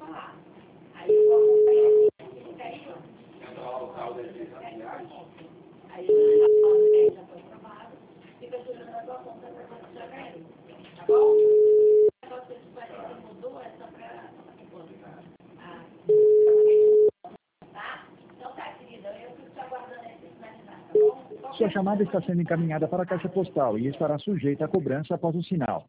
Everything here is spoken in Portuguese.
lá. Aí eu vou acompanhar ele caiu. Aí eu já foi aprovado. Fica jurando a tua conta para você já caiu. Tá bom? O negócio de parece que mudou, é só para... Tá? Então tá, querida. Eu fico te aguardando aí para finalizar, tá bom? Sua chamada está sendo encaminhada para a caixa postal e estará sujeita à cobrança após o sinal.